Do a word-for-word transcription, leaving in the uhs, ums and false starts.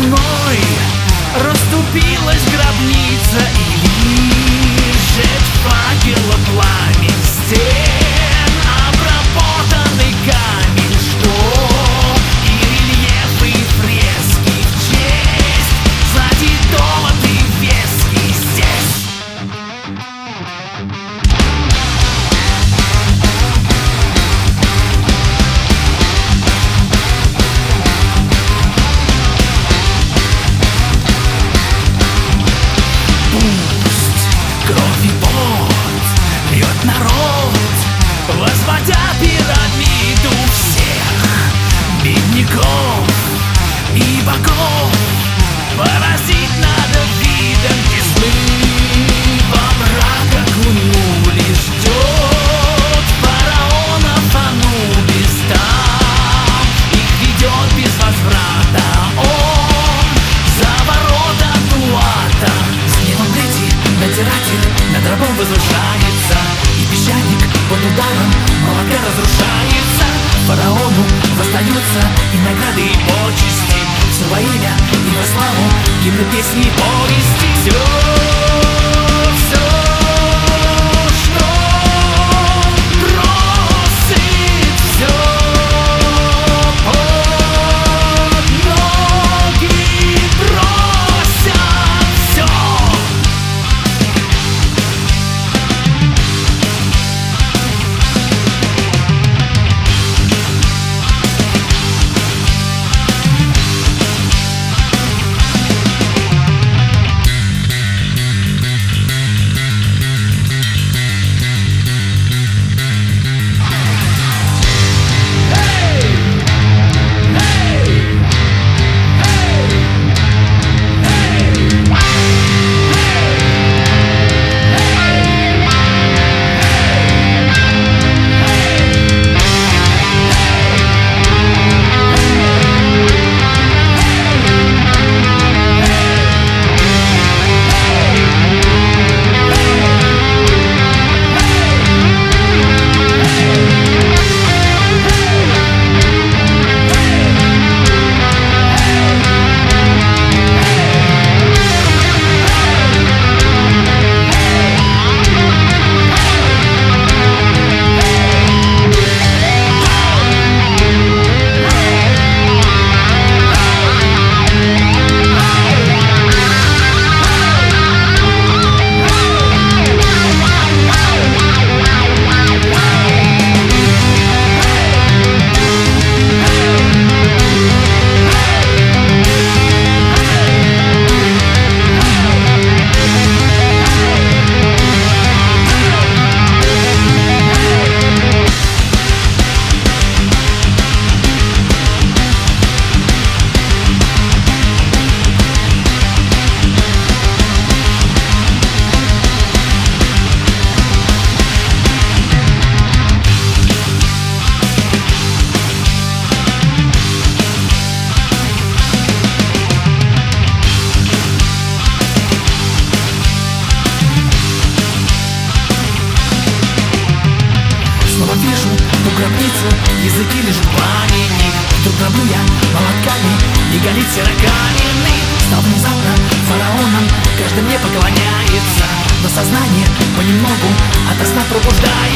мной расступилась гробница, и лежит факела пламень стен, обработанный камень, что и рельефы, и фрески в честь златит доллар и вески здесь. Кровь и пот льет народ, возводя пирамиду всех бедняков и богов. Поразить надо видом весны, во мрак окунули, ждет фараонов Анубис там, их ведет без возврата он за ворота Дуата. С небом лети надзиратель над рабом возвышается, и песчаник под ударом молока разрушается. Фараону воздается и награды, и почести, все во имя и во славу гимны, песни и повести. Все, все, что просит, все под ноги бросят, все. Вижу ту гробницу, языки лежит памятник. Вдруг гроблю я молотками, и горит серокаменный. Стал внезапно фараоном, каждый мне поклоняется, но сознание понемногу ото сна пробуждается.